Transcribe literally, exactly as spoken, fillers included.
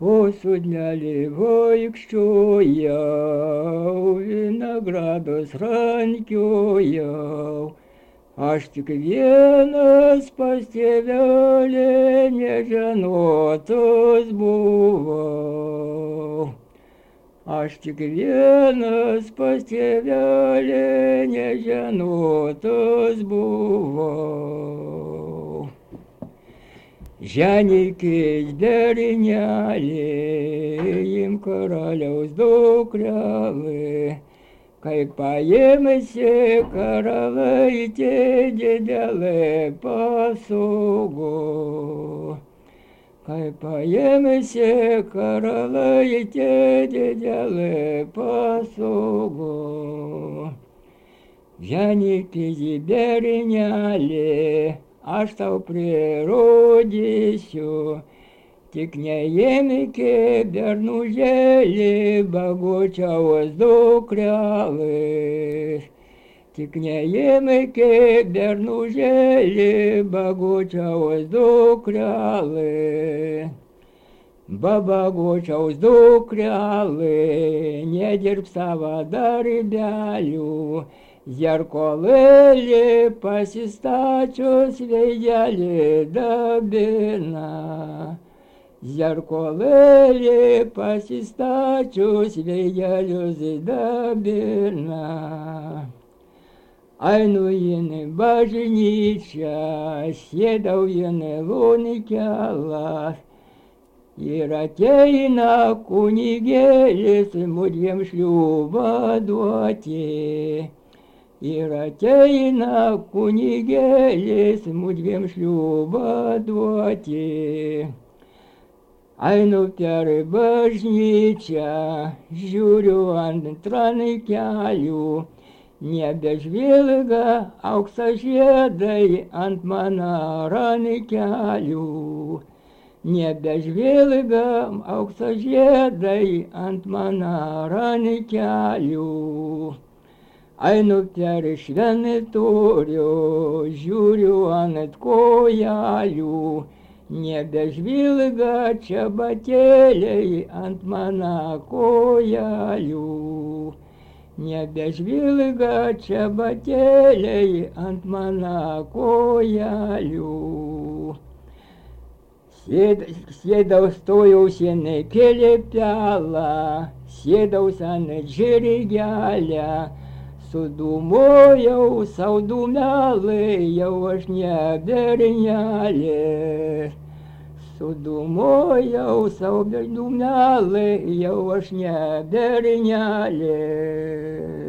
Посудляли vaikščiojau, vinogradus rankiojau, aš tik vienas pas tėvelį nežinotas buvau. Aš tik vienas pas tėvelį nežinotas buvau. Ženykis derinelė, im karaliaus dukrelė, kai paėmėsi karalaitė didelė pasugo. Kai paėmėsi karalaitė didelė pasugo. Ženykis derinelė, aš tau prirodysiu, tik neėmėki bernužėlį bagočiaus dukrelės. Tik neėmėki bernužėlį bagočiaus dukrelės. Babagočiaus dukrelė, nedirbk savo darbelių, zerkolėlį pasistačius veidelį dabina. Zerkolėlį pasistačius veidelius dabina. Einu in bažnyčią, sėdau in lonikelas, ir ateina kunigėlis mudviem šliūbą duoti. Ir ateina kunigėlis mudviem šliūbą duoti. Einu per bažnyčią, žiūriu ant rankelių, nebežvilga aukso žiedai ant mano rankelių. Nebežvilga aukso žiedai ant mano rankelių. Einu per šventorių, žiūriu ant kojelių, nebežvilga čia batėliai ant mano kojelių. Nebežvilga čia batėliai ant mano kojelių. Sėdau stojausi ant kėlėpelą, sėdaus ant žirgelę, sudūmojau sau dūmelį, jau aš nebernelė. Sudūmojau sau dūmelį, jau aš nebernelė.